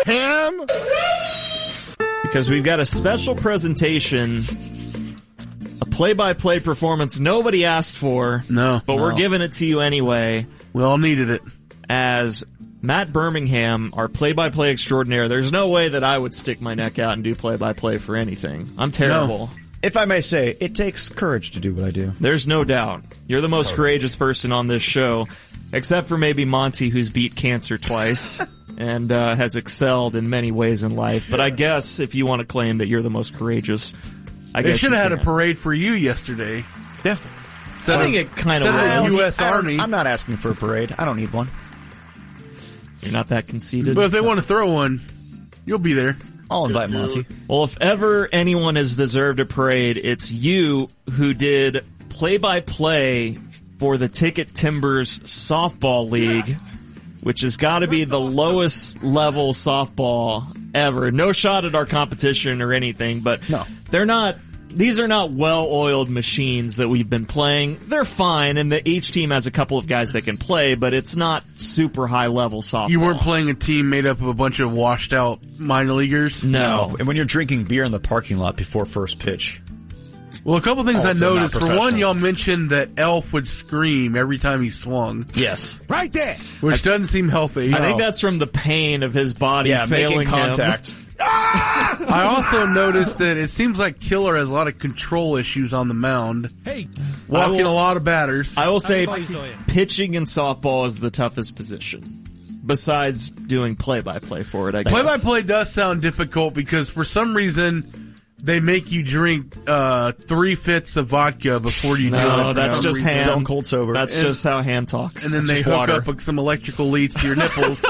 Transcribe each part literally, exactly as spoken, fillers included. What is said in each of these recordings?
Ham? Because we've got a special presentation, a play-by-play performance nobody asked for. No. But no. we're giving it to you anyway. We all needed it. As Matt Birmingham, our play-by-play extraordinaire, there's no way that I would stick my neck out and do play-by-play for anything. I'm terrible. No. If I may say, it takes courage to do what I do. There's no doubt. You're the most courageous person on this show, except for maybe Monty, who's beat cancer twice and uh, has excelled in many ways in life. But I guess if you want to claim that you're the most courageous, I they guess should you have had can. a parade for you yesterday. Yeah. Instead I think of, it kind of instead of was. the U S I don't- Army. I'm not asking for a parade. I don't need one. You're not that conceited. But if they want to throw one, you'll be there. I'll invite Monty. Well, if ever anyone has deserved a parade, it's you who did play-by-play for the Ticket Timbers Softball League, yes. which has got to be the lowest level softball ever. No shot at our competition or anything, but no. they're not. These are not well-oiled machines that we've been playing. They're fine, and the, each team has a couple of guys that can play, but it's not super high-level softball. You weren't playing a team made up of a bunch of washed-out minor leaguers? No. no. And when you're drinking beer in the parking lot before first pitch. Well, a couple things Also I noticed. not For one, y'all mentioned that Elf would scream every time he swung. Yes. Right there. Which I, doesn't seem healthy. I think that's from the pain of his body yeah, failing making contact. him. I also noticed that it seems like Killer has a lot of control issues on the mound. Hey, walking will, a lot of batters. I will say pitching in softball is the toughest position, besides doing play-by-play for it, I guess. Play-by-play does sound difficult because for some reason they make you drink uh, three-fifths of vodka before you no, do it. No, that's no just reason. Ham. Stone cold sober. That's and, just how Ham talks. And then it's they hook water. up some electrical leads to your nipples.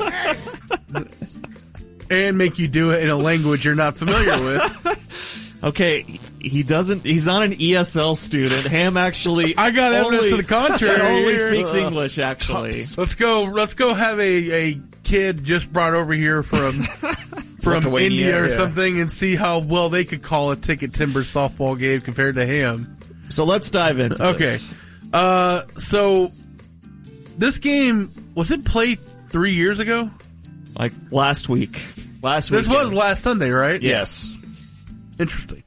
And make you do it in a language you're not familiar with. Okay, he doesn't. He's not an E S L student. Ham actually. I got only, evidence to the contrary. He only here. speaks English. Actually, let's go. Let's go have a, a kid just brought over here from from India or yeah. something, and see how well they could call a Ticket Timber softball game compared to Ham. So let's dive into okay. this. Uh, so this game was it played three years ago? Like last week. Last week. This was last Sunday, right? Yes. Interesting.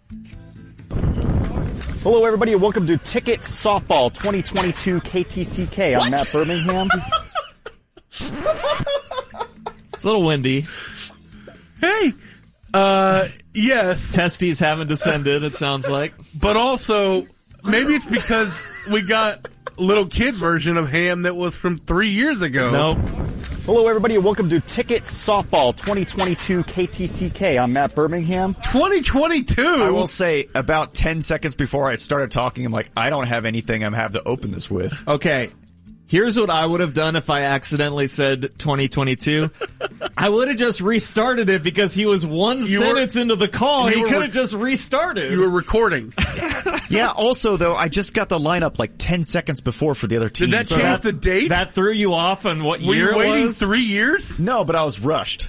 Hello, everybody, and welcome to Ticket Softball twenty twenty-two K T C K. I'm Matt Birmingham. It's a little windy. Hey, uh, yes. Testes haven't descended, it sounds like. But also, maybe it's because we got a little kid version of Ham that was from three years ago. Nope. Hello, everybody, and welcome to Ticket Softball twenty twenty-two K T C K. I'm Matt Birmingham. twenty twenty-two? I will say, about ten seconds before I started talking, I'm like, I don't have anything I'm have to open this with. Okay. Here's what I would have done if I accidentally said twenty twenty-two. I would have just restarted it because he was one You sentence were, into the call. He could re- have just restarted. You were recording. Yeah, also, though, I just got the lineup like ten seconds before for the other team. Did that so change that, the date? That threw you off on what Were year you waiting it was? three years? No, but I was rushed.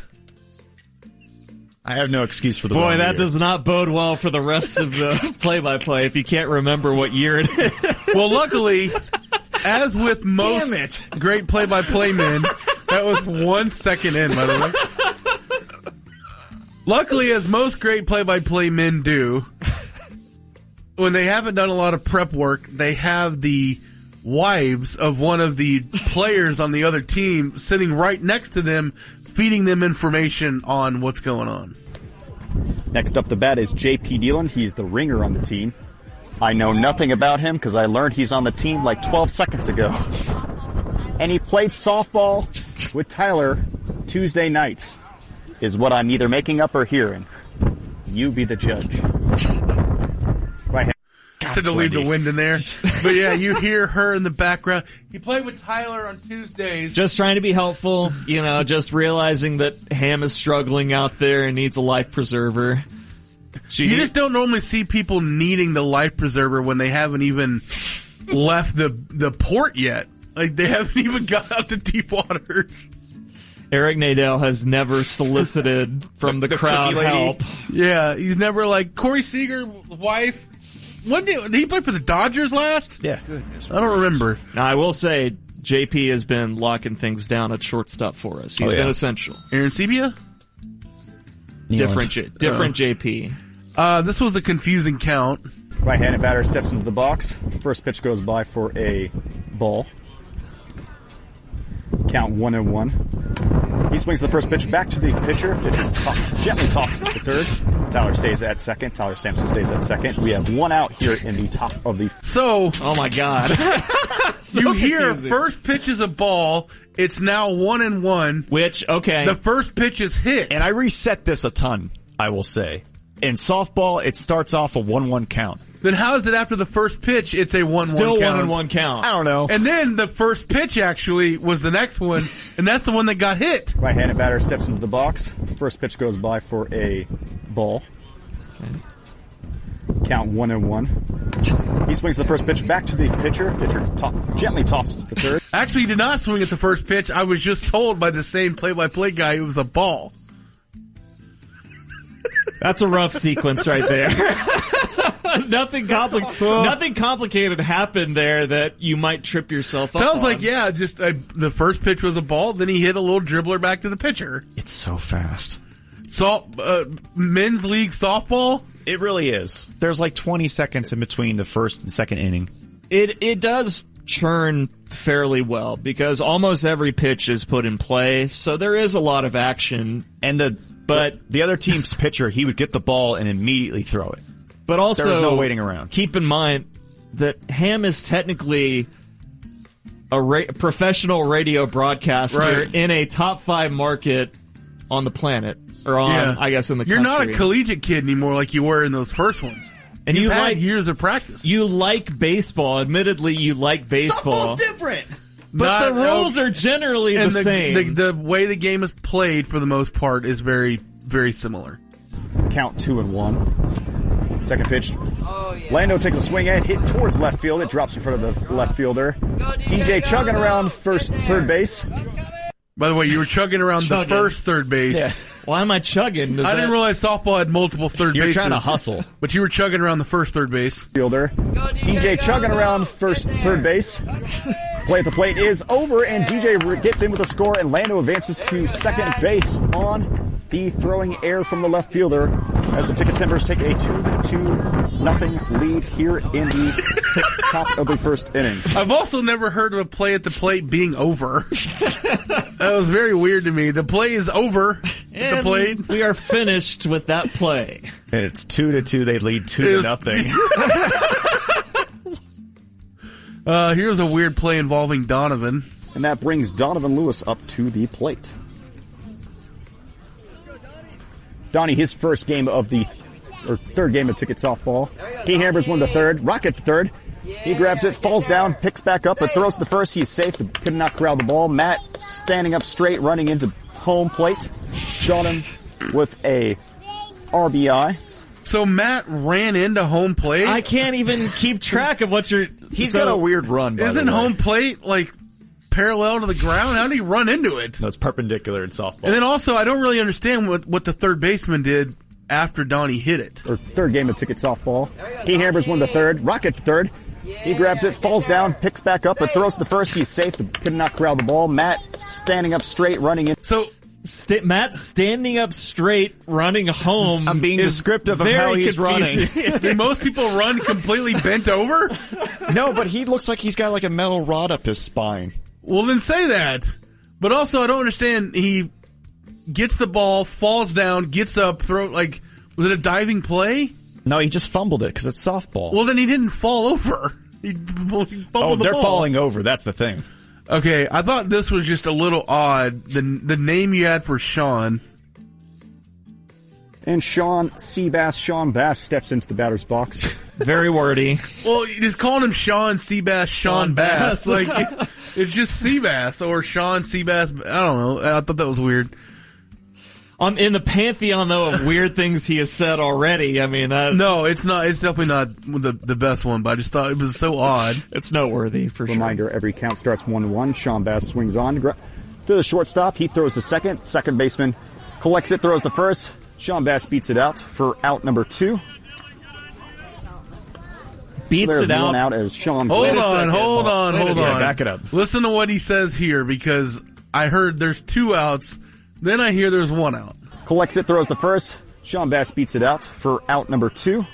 I have no excuse for the Boy, wrong that year. does not bode well for the rest of the play-by-play if you can't remember what year it is. Well, luckily, as with most Damn it. great play-by-play men, that was one second in, by the way. Luckily, as most great play-by-play men do, when they haven't done a lot of prep work, they have the wives of one of the players on the other team sitting right next to them, feeding them information on what's going on. Next up to bat is J P Nealon. He's the ringer on the team. I know nothing about him because I learned he's on the team like twelve seconds ago. And he played softball with Tyler Tuesday nights, is what I'm either making up or hearing. You be the judge. Right here. To leave the wind in there. But yeah, you hear her in the background. He played with Tyler on Tuesdays. Just trying to be helpful, you know, just realizing that Ham is struggling out there and needs a life preserver. She you need- just don't normally see people needing the life preserver when they haven't even left the the port yet. Like, they haven't even got out to deep waters. Eric Nadel has never solicited from the, The crowd cookie lady. help. Yeah, he's never like, Corey Seager, wife. When did, did he play for the Dodgers last? Yeah. I don't remember. Now, I will say, J P has been locking things down at shortstop for us. He's Oh, yeah. been essential. Aaron Sebia? Different, J- different J P. Uh, this was a confusing count. Right-handed batter steps into the box. First pitch goes by for a ball. Count one and one. He swings the first pitch back to the pitcher. Pitcher toss, gently tosses to third. Tyler stays at second. Tyler Sampson stays at second. We have one out here in the top of the... So, Oh my God. So you hear confusing. first pitch is a ball. It's now one and one. Which, okay. The first pitch is hit. And I reset this a ton, I will say. In softball, it starts off a one one count. Then how is it after the first pitch, it's a one one Still count? one and one count. I don't know. And then the first pitch actually was the next one, and that's the one that got hit. Right-handed batter steps into the box. First pitch goes by for a ball. Count one and one. He swings the first pitch back to the pitcher. Pitcher to- gently tosses to third. Actually, he did not swing at the first pitch. I was just told by the same play-by-play guy it was a ball. That's a rough sequence right there. nothing, compli- nothing complicated happened there that you might trip yourself up Sounds on. like, yeah, just uh, the first pitch was a ball, then he hit a little dribbler back to the pitcher. It's so fast. So, uh, men's league softball? It really is. There's like twenty seconds in between the first and second inning. It it does churn fairly well because almost every pitch is put in play, so there is a lot of action. And the But the, the other team's pitcher, he would get the ball and immediately throw it. but also There's no waiting around. Keep in mind that Ham is technically a ra- professional radio broadcaster Right. in a top five market on the planet, or on Yeah. I guess in the You're country. not a collegiate kid anymore like you were in those first ones. And You've you had like- years of practice. You like baseball. Admittedly, you like baseball. different. But Not- the rules are generally and the, the, same. The, the way the game is played, for the most part, is very, very similar. Count two and one. Second pitch. Lando takes a swing at it, hit towards left field. It drops in front of the left fielder. D J chugging around first, third base. By the way, you were chugging around Chugging. the first third base. Why am I chugging? Does I that- didn't realize softball had multiple third You're bases. trying to hustle. But you were chugging around the first third base. Fielder. D J chugging around first, third base. Play at the plate is over, and D J gets in with a score, and Lando advances to second base on the throwing error from the left fielder as the Ticket Timbers take a two to nothing lead here in the top of the first inning. I've also never heard of a play at the plate being over. That was very weird to me. The play is over at the And plate. we are finished with that play. And it's two to two. They lead two It to was- nothing. Uh, here's a weird play involving Donovan. And that brings Donovan Lewis up to the plate. Donnie, his first game of the, or third game of Ticket Softball. He hammers one to third, rocket to third. He grabs it, falls down, picks back up, but throws to first. He's safe, could not corral the ball. Matt standing up straight, running into home plate. Shot him with a R B I. So Matt ran into home plate. I can't even keep track of what you're. He's so, got a weird run, by Isn't the way. home plate like parallel to the ground? How did he run into it? No, it's perpendicular in softball. And then also, I don't really understand what, what the third baseman did after Donnie hit it. Or third game of Ticket Softball. He hammers one to third, rocket to third. He grabs it, falls down, picks back up, but throws to first. He's safe, could not corral the ball. Matt standing up straight, running in. So St- Matt standing up straight, running home. I'm being is descriptive of very how he's confusing. do most people run completely bent over? No, but he looks like he's got like a metal rod up his spine. Well, then say that. But also, I don't understand. He gets the ball, falls down, gets up, throw like was it a diving play? No, he just fumbled it because it's softball. Well, then he didn't fall over. He, he fumbled oh, the they're ball. falling over. That's the thing. Okay, I thought this was just a little odd. The the name you had for Sean. And Sean Seabass, Sean Bass steps into the batter's box. Very wordy. Well, you just calling him Sean Seabass, Sean Sean Bass. Bass. Like it, it's just Seabass or Sean Seabass. I don't know. I thought that was weird. On in the pantheon though of weird things he has said already. I mean that No, it's not. It's definitely not the the best one. But I just thought it was so odd. it's noteworthy for sure. Reminder, every count starts one one. Sean Bass swings on gra- to the shortstop. He throws to second. Second baseman collects it, throws to first. Sean Bass beats it out for out number two. Beats There's it out. one out as Sean Hold Wait a on, second. hold on, Wait a hold second. on. Back it up. Listen to what he says here because I heard there's two outs. Then I hear there's one out. collects it, throws the first. Sean Bass beats it out for out number two.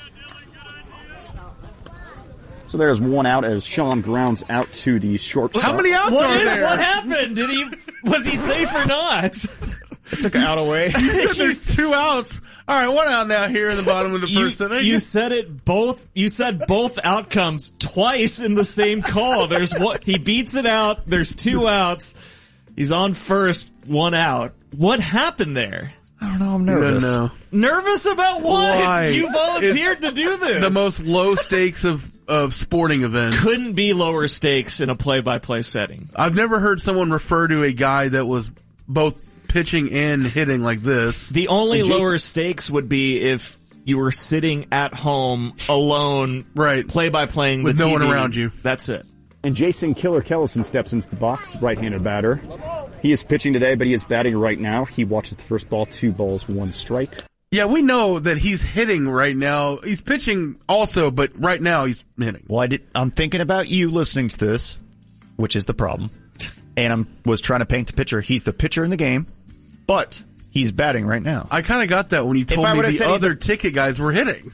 So there's one out as Sean grounds out to the short. How many outs What are is? there? What happened? Did he? Was he safe or not? It took an out away. There's two outs. All right, one out now here in the bottom of the You, first inning. you said it both. You said both outcomes twice in the same call. There's what he beats it out. There's two outs. He's on first, one out. What happened there? I don't know. I'm no, nervous. no. Nervous about what? Why? You volunteered to do this. The most low stakes of, of sporting events. couldn't be lower stakes in a play-by-play setting. I've never heard someone refer to a guy that was both pitching and hitting like this. The only And Jason- lower stakes would be if you were sitting at home alone, Right. play-by-playing With the no T V. one around you. That's it. And Jason Killer Kellison steps into the box, right-handed batter. He is pitching today, but he is batting right now. He watches the first ball, two balls, one strike. Yeah, we know that he's hitting right now. He's pitching also, but right now he's hitting. Well, I did. I'm thinking about you listening to this, which is the problem. And I was trying to paint the picture. He's the pitcher in the game, but he's batting right now. I kind of got that when you told I me would've the said he's other the- ticket guys were hitting.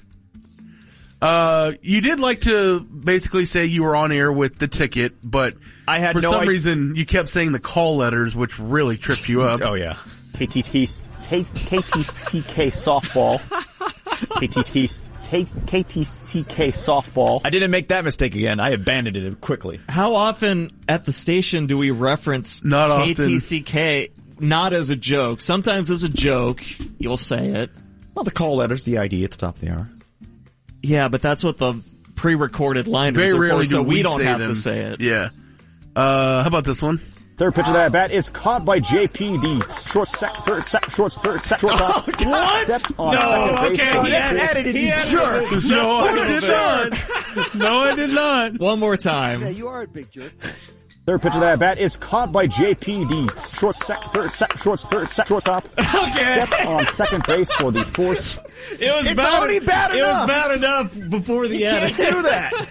Uh, you did like to basically say you were on air with the ticket, but I had for no some i- reason you kept saying the call letters, which really tripped you up. Oh yeah. K T T K T C K softball. K T T K T C K softball. I didn't make that mistake again. I abandoned it quickly. How often at the station do we reference Not often. K T C K? Not as a joke. Sometimes as a joke, you'll say it. Well, the call letters, the I D at the top of the hour. Yeah, but that's what the pre-recorded liners Very are rarely for, so do we, we don't say have them. to say it. Yeah. Uh, how about this one? Third pitch of that bat is caught by J P. The short sec, third sec, short, third sec, shortstop. What? Steps on No, second base. okay, for he the had- fourth. Added it, He you had- jerk. No, I little did bit. not. No, I did not. One more time. Yeah, you are a big jerk. Third pitch of that bat is caught by J P. The short sec, third sec, short, third sec, shortstop. Okay. Steps on second base for the fourth. It was It's bad, already bad It enough. was bad enough before the edit. Can't do that.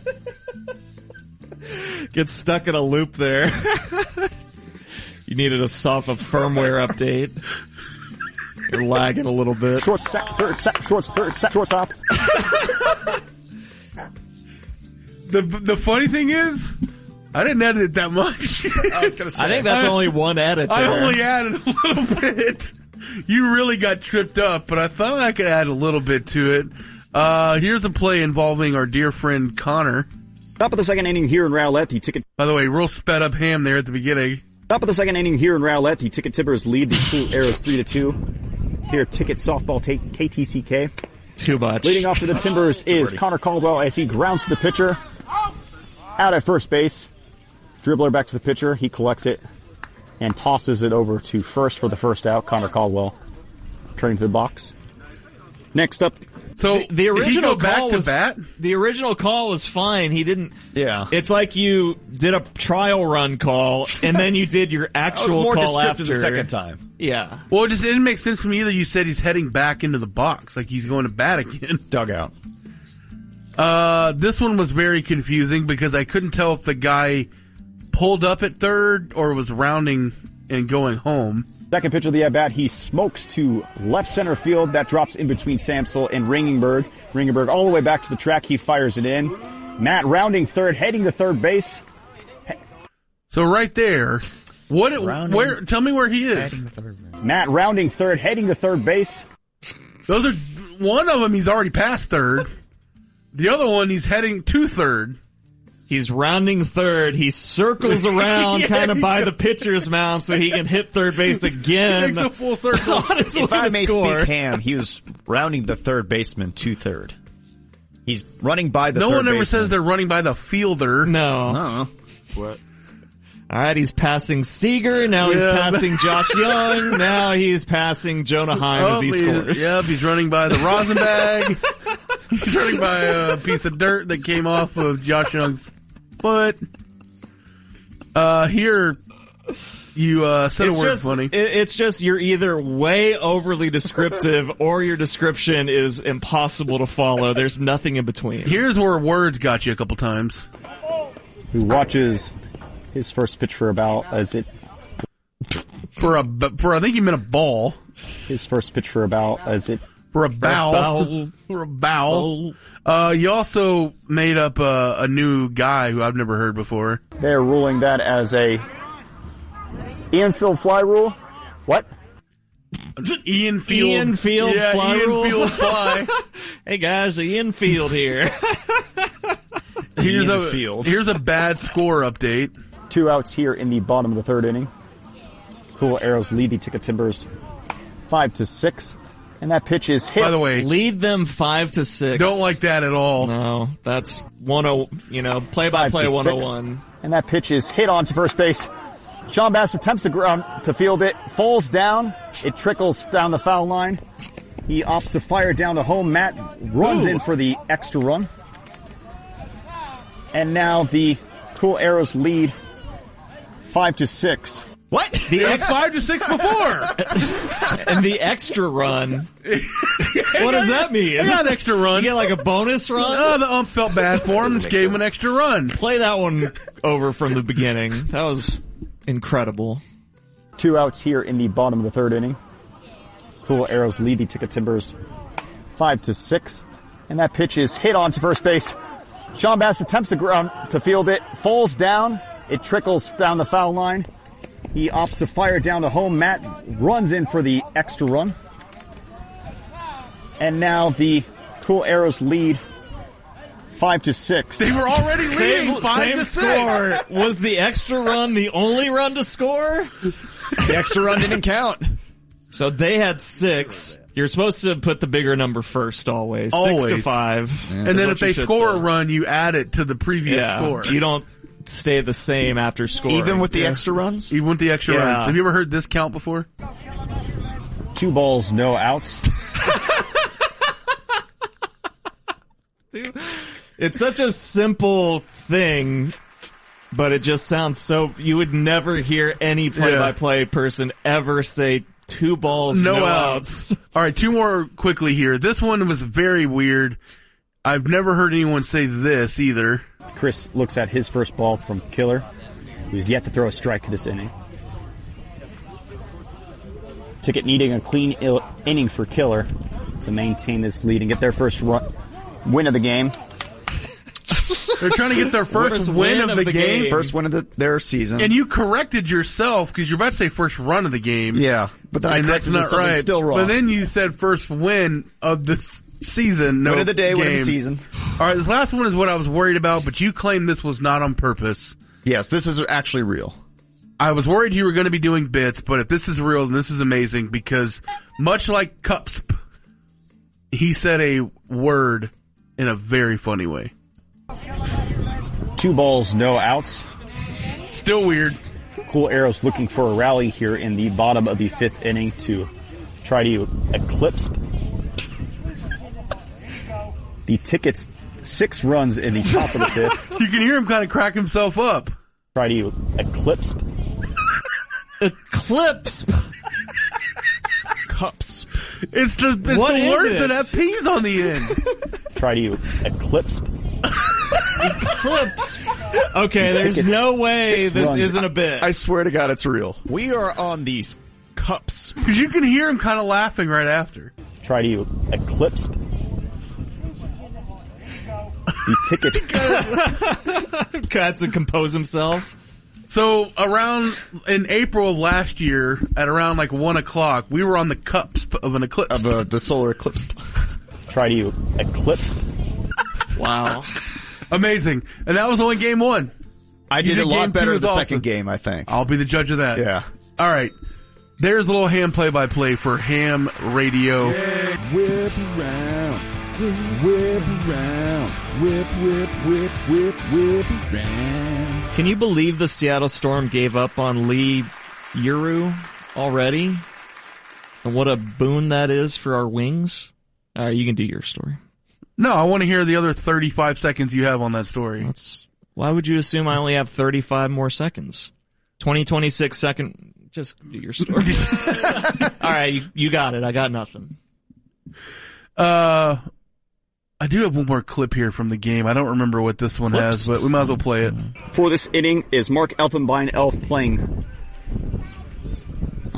Get stuck in a loop there. You needed a soft a firmware update. You're lagging a little bit. Short sec, third sec, short, third sec, shortstop. The the funny thing is, I didn't edit it that much. I was gonna say. I think that's I- only one edit there. I only added a little bit. You really got tripped up, but I thought I could add a little bit to it. Uh, here's a play involving our dear friend Connor. Top of the second inning here in Rowlett, the ticket. By the way, real sped up ham there at the beginning. Top of the second inning here in Rowlett, the Ticket Tippers lead the Blue Arrows three to two. Here, Ticket Softball take K T C K. Too much. Leading off for the Timbers is pretty. Connor Caldwell as he grounds to the pitcher. Out at first base. Dribbler back to the pitcher. He collects it and tosses it over to first for the first out. Connor Caldwell turning to the box. Next up, So The did original he go back call to was bat. the original call was fine. He didn't. Yeah. It's like you did a trial run call and then you did your I was actual more call descriptive after. the second time. Yeah. Well, it just didn't make sense to me that you said he's heading back into the box, like he's going to bat again. Dugout. Uh, this one was very confusing because I couldn't tell if the guy pulled up at third or was rounding and going home. second pitch of the at-bat, he smokes to left center field. That drops in between Samsel and Ringenberg. Ringenberg all the way back to the track. He fires it in. Matt rounding third, heading to third base. So right there, what? Rounding. Where? Tell me where he is. Matt rounding third, heading to third base. Those are one of them. He's already past third. The other one, he's heading to third. He's rounding third. He circles around Yeah, kind of he by does. the pitcher's mound so he can hit third base He again. makes a full circle. On his If way I to may score. speak ham, he was rounding the third baseman to third. He's running by the No third one ever baseman. says they're running by the fielder. No. Uh-uh. All right, he's passing Seager. Now he's Yeah. passing Josh Young. Now he's passing Jonah Heim as he Oh, scores. Yep, he's running by the rosin bag. He's running by a piece of dirt that came off of Josh Young's foot. Uh, here, you uh, said It's a word just, funny. it- it's just you're either way overly descriptive or your description is impossible to follow. There's nothing in between. Here's where words got you a couple times. Who watches his first pitch for about as it For a, for I think he meant a ball. His first pitch for a bow, as it For a bow. bow. For a bow. Uh, you also made up a, a new guy who I've never heard before. they're ruling that as a infield fly rule. What? Ian Field. Ian Field yeah, fly Ian rule. Field fly. Hey guys, the infield here. Here's Ian a Field. here's a bad score update. Two outs here in the bottom of the third inning. Cool Arrows lead the Ticket Timbers five to six, and that pitch is hit. By the way, Lead them five to six. don't like that at all. No, that's one oh. You know, play by Five play to one six. oh one. And that pitch is hit onto first base. Sean Bass attempts to ground to field it, falls down. It trickles down the foul line. He opts to fire down to home. Matt runs Ooh. in for the extra run. And now the Cool Arrows lead five to six. What? The It was ex- five to six before. and the extra run. What does that mean? I got an extra run. You get like a bonus run? Oh, the ump felt bad for him. Just gave him an extra run. Play that one over from the beginning. That was incredible. Two outs here in the bottom of the third inning. Cool Arrows lead the Ticket Timbers five to six. And that pitch is hit onto first base. Sean Bass attempts to ground to field it, falls down. It trickles down the foul line. He opts to fire down to home. Matt runs in for the extra run. And now the Cool Arrows lead five to six. They were already leading Same, five same to score. six. Was the extra run the only run to score? The extra run didn't count. So they had six. You're supposed to put the bigger number first always. Six to Always. five. And is then what if they you should score say. a run, you add it to the previous yeah, score. you don't stay the same after scoring. Even with the Yeah. extra runs? Even with the extra Yeah. runs. Have you ever heard this count before? Two balls, no outs. It's such a simple thing, but it just sounds so. You would never hear any play-by-play person ever say two balls, No, no, outs. outs. All right, two more quickly here. This one was very weird. I've never heard anyone say this either. Chris looks at his first ball from Killer, who's yet to throw a strike this inning. Ticket needing a clean il- inning for Killer to maintain this lead and get their first run, win of the game. They're trying to get their first First win, of the, game. game. First win of the, their season. And you corrected yourself because you're about to say first run of the game. yeah, but then I And that's corrected it to not something right. still wrong. But then you said first win of the s- season. No win of the day, game. win of the season. All right, this last one is what I was worried about, but you claimed this was not on purpose. Yes, this is actually real. I was worried you were going to be doing bits, but if this is real, then this is amazing because much like Cups, he said a word in a very funny way. Two balls, no outs. Still weird. Cool Arrows looking for a rally here in the bottom of the fifth inning to try to eclipse the Ticket's six runs in the top of the fifth. You can hear him kind of crack himself up. Try to eclipse Eclipse. Cups. It's the it's What the is words it? that have P's on the end. try to eclipse Eclipse. Okay, there's no way Six this runs. isn't a bit. I swear to God, it's real. We are on these cups. Because you can hear him kind of laughing right after. try to eclipse the Ticket's Had to compose himself. So around in April of last year, at around like one o'clock, we were on the cusp of an eclipse. Of uh, the solar eclipse. try to eclipse Wow. Amazing, and that was only game one. I You did a did lot game two better is the awesome. second game, I think. I'll be the judge of that. Yeah. All right. There's a little ham play-by-play for ham radio. Whip around, whip around, whip, whip, whip, whip, whip around. Can you believe the Seattle Storm gave up on Lee Yuru already? And what a boon that is for our Wings. All right, you can do your story. No, I want to hear the other thirty-five seconds you have on that story. That's why would you assume I only have thirty-five more seconds? twenty, twenty-six second. Just do your story. All right, you, you got it. I got nothing. Uh, I do have one more clip here from the game. I don't remember what this one has, but we might as well play it. for this inning is Mark Elfenbein Elf playing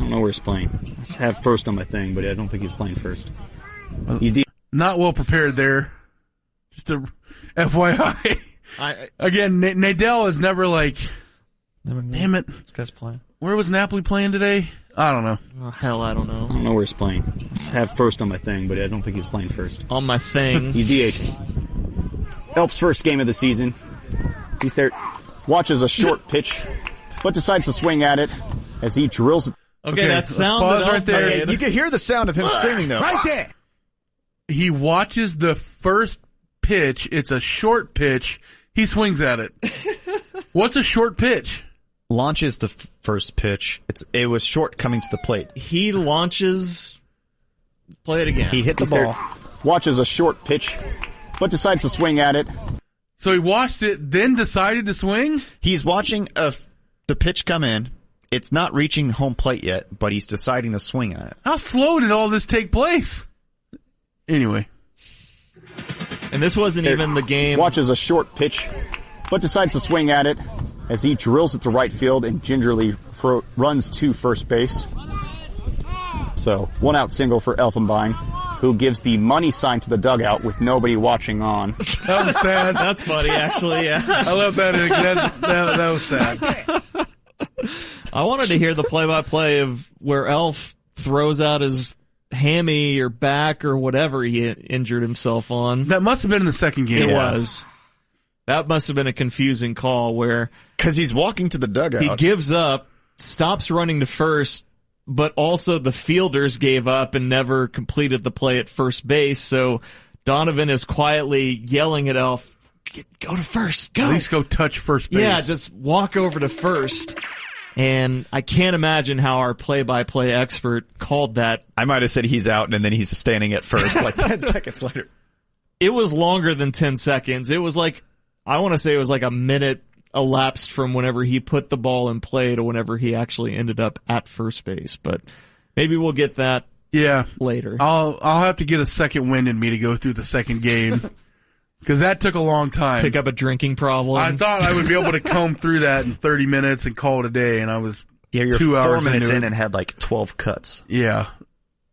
don't know where he's playing. I have first on my thing, but I don't think he's playing first. He's de- Not well prepared there. Just a F Y I. I, Again, N- Nadal is never like, damn it. This guy's playing. Where was Napoli playing today? I don't know. oh, hell, I don't know. I don't know where he's playing. I have first on my thing, but I don't think he's playing first. On my thing. He's D H. Elf's first game of the season. He's there, watches a short pitch, but decides to swing at it as he drills it. Okay, Okay, that let's sound pause that right Elf there. made- Okay, you can hear the sound of him screaming though. Right there. He watches the first pitch. It's a short pitch. He swings at it. What's a short pitch? Launches the f- first pitch. It's it was short coming to the plate. He launches. Play it again. He hit the He's there, ball. watches a short pitch, but decides to swing at it. So he watched it, then decided to swing? He's watching a f- the pitch come in. It's not reaching home plate yet, but he's deciding to swing at it. How slow did all this take place? Anyway. And this wasn't even the game. Watches a short pitch, but decides to swing at it as he drills it to right field and gingerly throw, runs to first base. So, one out single for Elfenbein, who gives the money sign to the dugout with nobody watching on. That was sad. That's funny, actually, yeah. I love that. That, that, that was sad. I wanted to hear the play-by-play of where Elf throws out his hammy or back or whatever he injured himself on. That must have been in the second game. It was. That must have been a confusing call where Because he's walking to the dugout. he gives up, stops running to first, but also the fielders gave up and never completed the play at first base. So Donovan is quietly yelling at Elf, "Get, go to first, go. At least go touch first base. Yeah, just walk over to first." And I can't imagine how our play-by-play expert called that. I might have said he's out, and then he's standing at first like ten seconds later. It was longer than ten seconds. It was like, I want to say it was like a minute elapsed from whenever he put the ball in play to whenever he actually ended up at first base. But maybe we'll get that Yeah. later. I'll I'll have to get a second wind in me to go through the second game. Because that took a long time. Pick up a drinking problem. I thought I would be able to comb through that in thirty minutes and call it a day, and I was Yeah, you're two four hours minutes into in it. and had like twelve cuts. Yeah.